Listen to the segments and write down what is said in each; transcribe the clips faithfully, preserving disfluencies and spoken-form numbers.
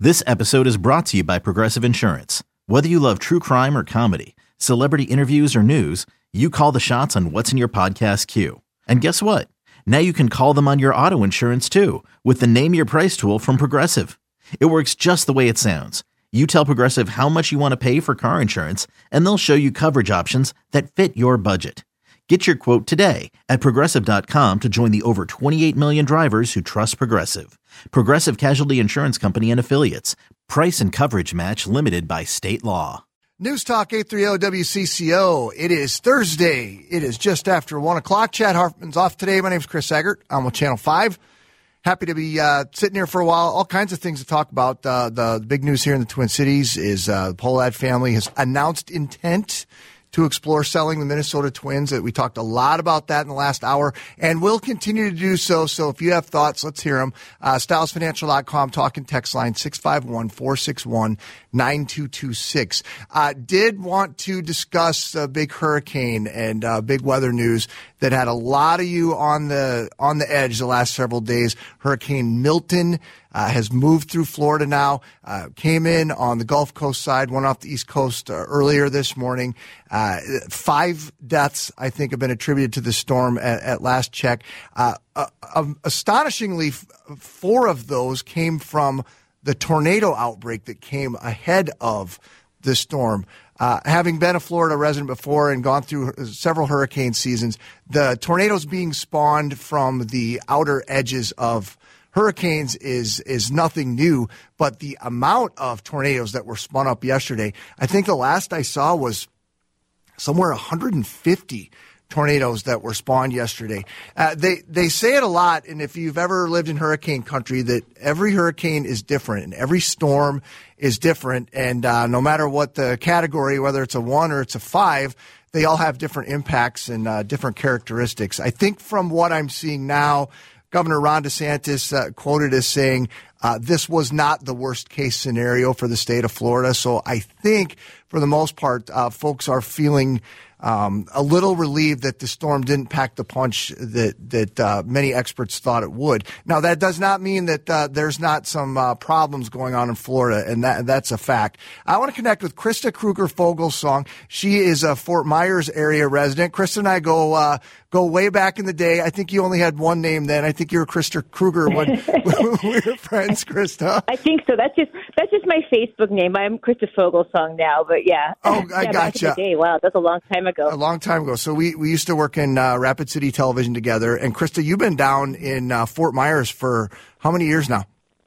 This episode is brought to you by Progressive Insurance. Whether you love true crime or comedy, celebrity interviews or news, you call the shots on what's in your podcast queue. And guess what? Now you can call them on your auto insurance too with the Name Your Price tool from Progressive. It works just the way it sounds. You tell Progressive how much you want to pay for car insurance, and they'll show you coverage options that fit your budget. Get your quote today at Progressive dot com to join the over twenty-eight million drivers who trust Progressive. Progressive Casualty Insurance Company and Affiliates. Price and coverage match limited by state law. News Talk eight thirty W C C O. It is Thursday. It is just after one o'clock. Chad Hartman's off today. My name is Chris Eggert. I'm with Channel five. Happy to be uh, sitting here for a while. All kinds of things to talk about. Uh, the, the big news here in the Twin Cities is uh, the Pohlad family has announced intent to explore selling the Minnesota Twins. We talked a lot about that in the last hour, and we'll continue to do so. So if you have thoughts, let's hear them. Uh, Stiles Financial dot com, talk and text line six five one, four six one, nine two two six. Uh, did want to discuss a big hurricane and uh, big weather news that had a lot of you on the on the edge the last several days. Hurricane Milton Uh, has moved through Florida now, uh, came in on the Gulf Coast side, went off the East Coast uh, earlier this morning. Uh, five deaths, I think, have been attributed to the storm at, at last check. Uh, uh, um, astonishingly, f- four of those came from the tornado outbreak that came ahead of the storm. Uh, having been a Florida resident before and gone through several hurricane seasons, the tornadoes being spawned from the outer edges of hurricanes is is nothing new, but the amount of tornadoes that were spun up yesterday, I think the last I saw was somewhere one hundred fifty tornadoes that were spawned yesterday. Uh, they they say it a lot, and if you've ever lived in hurricane country, that every hurricane is different and every storm is different, and uh, no matter what the category, whether it's a one or it's a five, they all have different impacts and uh, different characteristics. I think from what I'm seeing now, Governor Ron DeSantis uh, quoted as saying uh, this was not the worst case scenario for the state of Florida. So I think for the most part, uh, folks are feeling um, a little relieved that the storm didn't pack the punch that that uh, many experts thought it would. Now, that does not mean that uh, there's not some uh, problems going on in Florida, and that that's a fact. I want to connect with Krista Kruger-Fogelsong. She is a Fort Myers area resident. Krista and I go uh, go way back in the day. I think you only had one name then. I think you were Krista Kruger when we were friends, Krista. I think so. That's just that's just my Facebook name. I'm Krista Fogelsong now, but yeah. Oh, I yeah, gotcha. Back in the day. Wow, that's a long time ago. A long time ago. So we, we used to work in uh, Rapid City Television together. And Krista, you've been down in uh, Fort Myers for how many years now?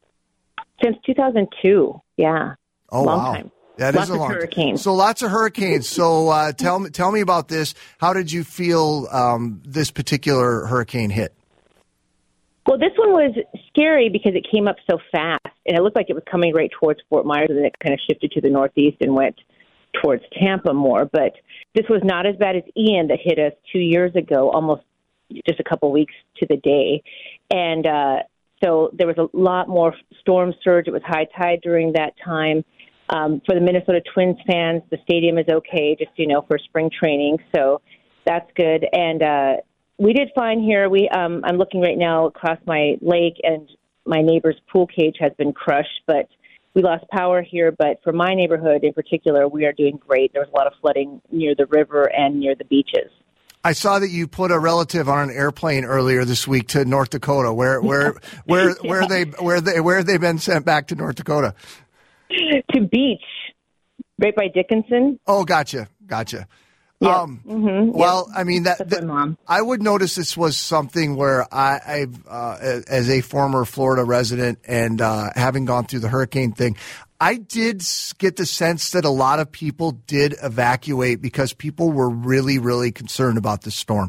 Since two thousand two. Yeah. Oh, long wow. time. That lots is a of long hurricanes. Time. So lots of hurricanes. So uh, tell me tell me about this. How did you feel um, this particular hurricane hit? Well, this one was scary because it came up so fast, and it looked like it was coming right towards Fort Myers, and then it kind of shifted to the northeast and went towards Tampa more. But this was not as bad as Ian that hit us two years ago, almost just a couple weeks to the day. And uh, so there was a lot more storm surge. It was high tide during that time. Um, for the Minnesota Twins fans, the stadium is okay, just, you know, for spring training. So that's good. And uh, we did fine here. We um, I'm looking right now across my lake, and my neighbor's pool cage has been crushed, but we lost power here. But for my neighborhood in particular, we are doing great. There was a lot of flooding near the river and near the beaches. I saw that you put a relative on an airplane earlier this week to North Dakota. Where where where where they where they where have they been sent back to North Dakota? To Beach, right by Dickinson. Oh, gotcha, gotcha. Yeah. Um, mm-hmm. Well, yep. I mean that, That's that my mom. I would notice this was something where I, I've, uh, as a former Florida resident and uh, having gone through the hurricane thing, I did get the sense that a lot of people did evacuate because people were really, really concerned about this storm.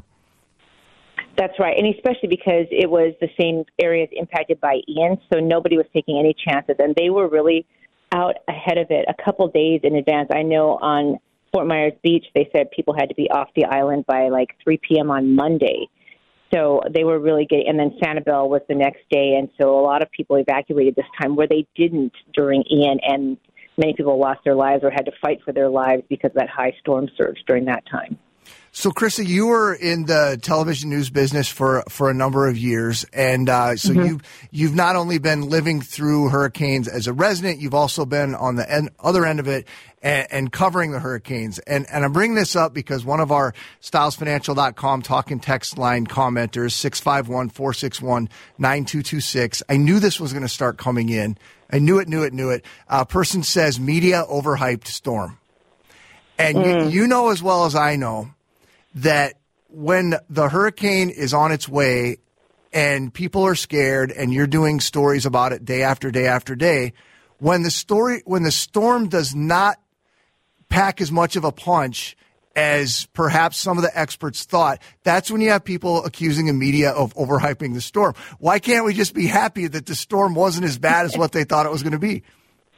That's right, and especially because it was the same areas impacted by Ian, so nobody was taking any chances, and they were really out ahead of it a couple days in advance. I know on Fort Myers Beach, they said people had to be off the island by like three p.m. on Monday. So they were really getting, and then Sanibel was the next day. And so a lot of people evacuated this time where they didn't during Ian, and many people lost their lives or had to fight for their lives because of that high storm surge during that time. So, Krista, you were in the television news business for, for a number of years, and uh, so mm-hmm. you you've not only been living through hurricanes as a resident, you've also been on the end, other end of it and, and covering the hurricanes. And and I'm bringing this up because one of our styles financial dot com talking text line commenters, six five one, four six one, nine two two six. I knew this was going to start coming in. I knew it, knew it, knew it. A uh, person says media overhyped storm, and mm. you, you know as well as I know that when the hurricane is on its way and people are scared and you're doing stories about it day after day after day, when the story, when the storm does not pack as much of a punch as perhaps some of the experts thought, that's when you have people accusing the media of overhyping the storm. Why can't we just be happy that the storm wasn't as bad as what they thought it was going to be?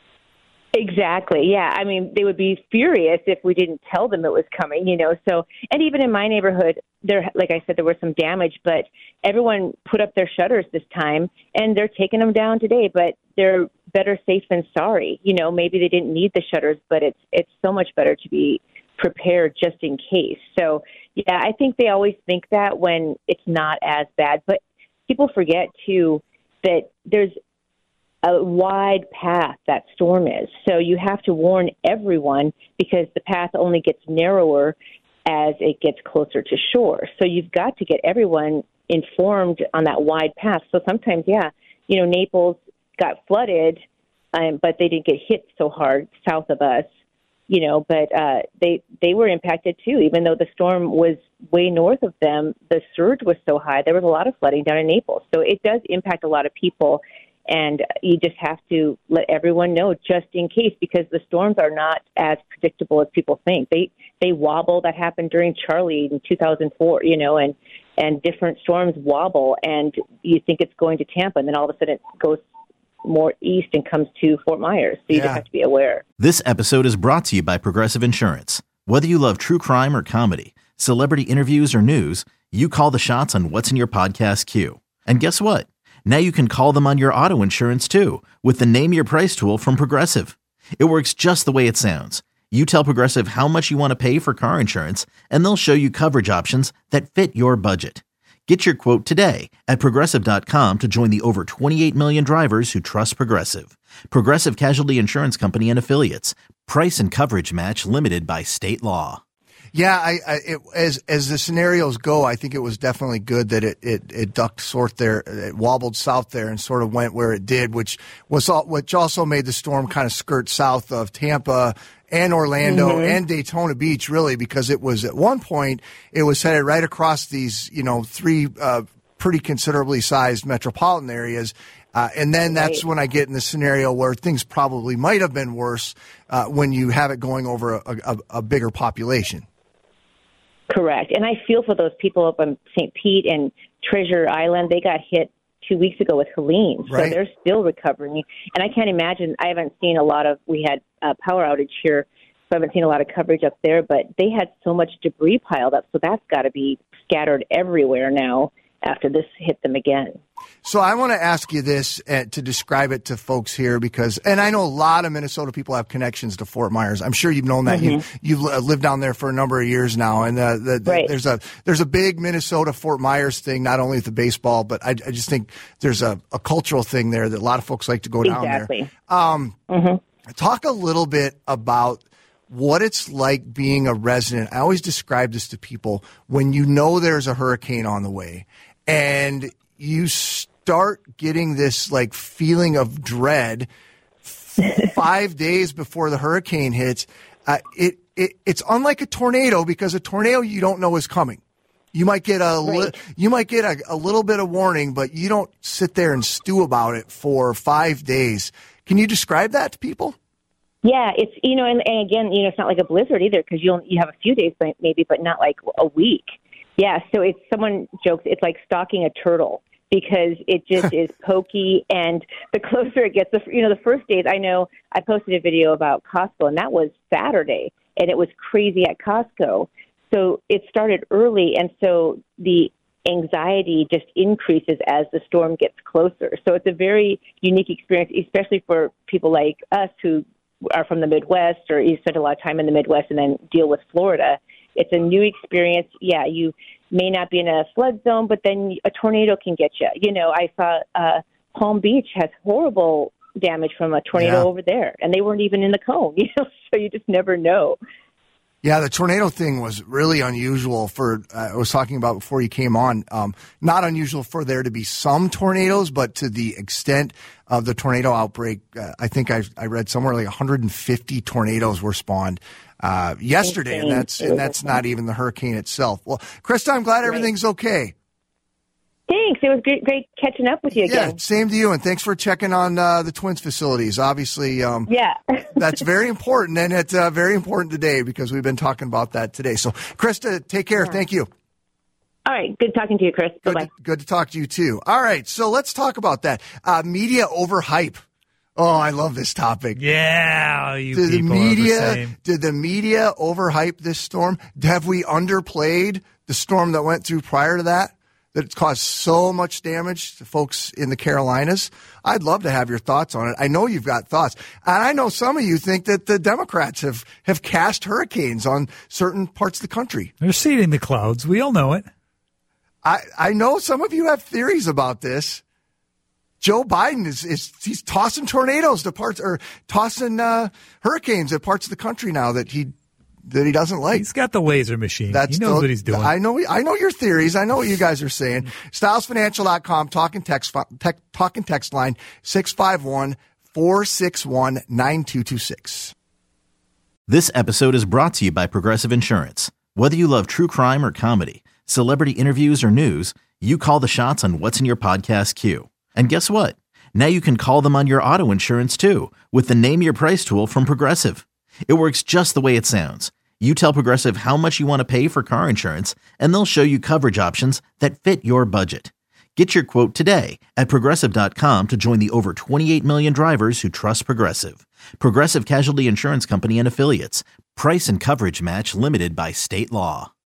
Exactly. Yeah. I mean, they would be furious if we didn't tell them it was coming, you know. So, and even in my neighborhood, there, like I said, there was some damage, but everyone put up their shutters this time, and they're taking them down today. But they're better safe than sorry. You know, maybe they didn't need the shutters, but it's it's so much better to be prepared just in case. So, yeah, I think they always think that when it's not as bad. But people forget too that there's a wide path that storm is. So you have to warn everyone because the path only gets narrower as it gets closer to shore. So you've got to get everyone informed on that wide path. So sometimes, yeah, you know, Naples got flooded, um, but they didn't get hit so hard south of us, you know, but uh, they, they were impacted too. Even though the storm was way north of them, the surge was so high, there was a lot of flooding down in Naples. So it does impact a lot of people. And you just have to let everyone know just in case, because the storms are not as predictable as people think. They they wobble. That happened during Charlie in two thousand four, you know, and, and different storms wobble, and you think it's going to Tampa, and then all of a sudden it goes more east and comes to Fort Myers. So you yeah. just have to be aware. This episode is brought to you by Progressive Insurance. Whether you love true crime or comedy, celebrity interviews or news, you call the shots on what's in your podcast queue. And guess what? Now you can call them on your auto insurance too with the Name Your Price tool from Progressive. It works just the way it sounds. You tell Progressive how much you want to pay for car insurance, and they'll show you coverage options that fit your budget. Get your quote today at Progressive dot com to join the over twenty-eight million drivers who trust Progressive. Progressive Casualty Insurance Company and Affiliates. Price and coverage match limited by state law. Yeah, I, I it, as as the scenarios go, I think it was definitely good that it, it, it ducked sort there, it wobbled south there and sort of went where it did, which was all, which also made the storm kind of skirt south of Tampa and Orlando mm-hmm. and Daytona Beach, really, because it was at one point it was headed right across these, you know, three uh, pretty considerably sized metropolitan areas. Uh, and then that's right. when I get in the scenario where things probably might have been worse uh, when you have it going over a, a, a bigger population. Correct. And I feel for those people up on Saint Pete and Treasure Island. They got hit two weeks ago with Helene. So right. they're still recovering. And I can't imagine, I haven't seen a lot of, we had a power outage here, so I haven't seen a lot of coverage up there, but they had so much debris piled up. So that's got to be scattered everywhere now after this hit them again. So I want to ask you this uh, to describe it to folks here because, and I know a lot of Minnesota people have connections to Fort Myers. I'm sure you've known that. Mm-hmm. You've, you've lived down there for a number of years now. And uh, the, the, right. there's a there's a big Minnesota Fort Myers thing, not only with the baseball, but I, I just think there's a, a cultural thing there that a lot of folks like to go down exactly. there. Um, mm-hmm. Talk a little bit about what it's like being a resident. I always describe this to people when you know there's a hurricane on the way and you start getting this like feeling of dread five days before the hurricane hits. Uh, it, it it's unlike a tornado because a tornado you don't know is coming. You might get a li- right. you might get a, a little bit of warning, but you don't sit there and stew about it for five days. Can you describe that to people? Yeah, it's, you know, and, and again, you know, it's not like a blizzard either because you you have a few days maybe, but not like a week. Yeah, so it's, someone jokes, it's like stalking a turtle because it just is pokey, and the closer it gets, the, you know, the first days, I know I posted a video about Costco, and that was Saturday, and it was crazy at Costco. So it started early, and so the anxiety just increases as the storm gets closer. So it's a very unique experience, especially for people like us who are from the Midwest or you spend a lot of time in the Midwest and then deal with Florida. It's a new experience. Yeah, you may not be in a flood zone, but then a tornado can get you. You know, I saw uh, Palm Beach has horrible damage from a tornado yeah. over there, and they weren't even in the cone. You know, so you just never know. Yeah, the tornado thing was really unusual for, uh, I was talking about before you came on, um, not unusual for there to be some tornadoes, but to the extent of the tornado outbreak, uh, I think I, I read somewhere like one hundred fifty tornadoes were spawned uh, yesterday, and that's and that's not even the hurricane itself. Well, Krista, I'm glad everything's okay. Thanks. It was great, great catching up with you again. Yeah, same to you, and thanks for checking on uh, the Twins facilities. Obviously, um, yeah, that's very important, and it's uh, very important today because we've been talking about that today. So, Krista, take care. Yeah. Thank you. All right. Good talking to you, Chris. Good Bye-bye. To, good to talk to you, too. All right, so let's talk about that. Uh, media overhype. Oh, I love this topic. Yeah, you did people the media, are the same. Did the media overhype this storm? Have we underplayed the storm that went through prior to that? That it's caused so much damage to folks in the Carolinas? I'd love to have your thoughts on it. I know you've got thoughts. And I know some of you think that the Democrats have, have cast hurricanes on certain parts of the country. They're seeding the clouds. We all know it. I, I know some of you have theories about this. Joe Biden is, is he's tossing tornadoes to parts, or tossing uh, hurricanes at parts of the country now that he that he doesn't like. He's got the laser machine. That's he knows the, what he's doing. I know. I know your theories. I know what you guys are saying. Stiles Financial dot com, talk and text, tech, talk and text line six five one, four six one, nine two two six. This episode is brought to you by Progressive Insurance. Whether you love true crime or comedy, celebrity interviews or news, you call the shots on what's in your podcast queue. And guess what? Now you can call them on your auto insurance too with the Name Your Price tool from Progressive. It works just the way it sounds. You tell Progressive how much you want to pay for car insurance, and they'll show you coverage options that fit your budget. Get your quote today at Progressive dot com to join the over twenty-eight million drivers who trust Progressive. Progressive Casualty Insurance Company and Affiliates. Price and coverage match limited by state law.